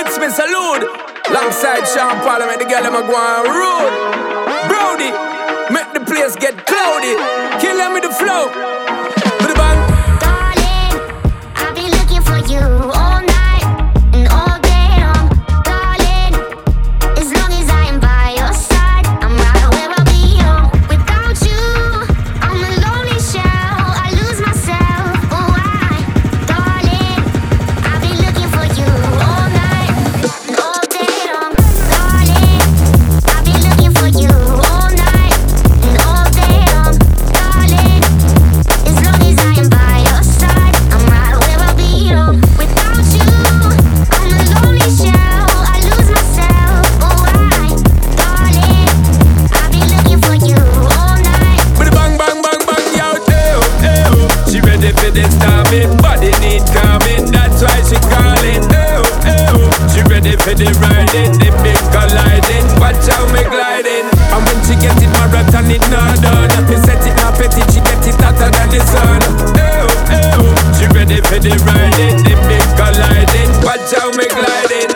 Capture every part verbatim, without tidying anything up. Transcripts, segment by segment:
It's me salute. Alongside Sean Paul, I make the girl them a go on road. Brody, make the place get cloudy. Kill them with the flow. With the bang. Darling, I've been looking for you all night and all day long. Darling, as long as I am by your side, I'm right where I belong. Without you, I'm a lonely shell. I lose myself. Oh, why? Darling, I've been looking for you all night and all day long. Darling, I've been looking for you all night and all day long. Darling, as long as I am by your side, I'm right where I belong. Without you, I'm a lonely shell. I lose myself. Oh, why? Darling, I've been looking for you all night. With the bang, bang, bang, bang, yo, ew, ew. She ready for this timing, body need calming. That's why she calling, ew, ew. She ready for the riding, the big colliding. Watch how me gliding. And when she get it marathon, it not done. Me set it, not petty, she get it hotter than the sun. Ew, ew. She ready for the riding, the big colliding. Watch how me gliding.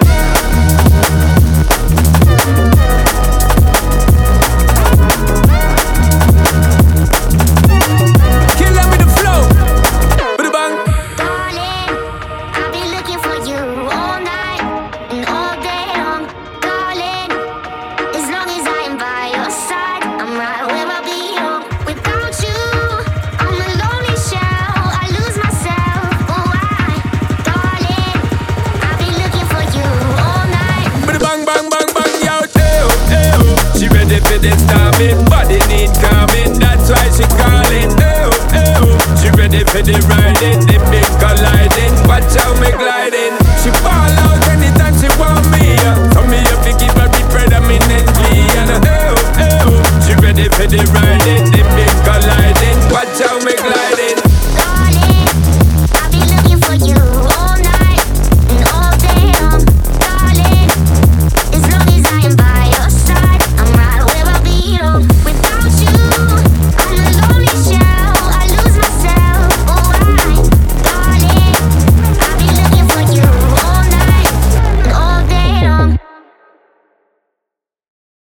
Kill them with the flow. With the bang. Darling, I've been looking for you all night and all day long. Darling, as long as I am by your side, I'm right where I belong. Without you, I'm a lonely shell. I lose myself. Oh, why? Darling, I've been looking for you all night. With the bang, bang, bang, bang, yo, ew, ew. She ready for this timing, body need calming. That's why she calling, ew, ew. She ready for the riding, the big colliding. Watch how me gliding.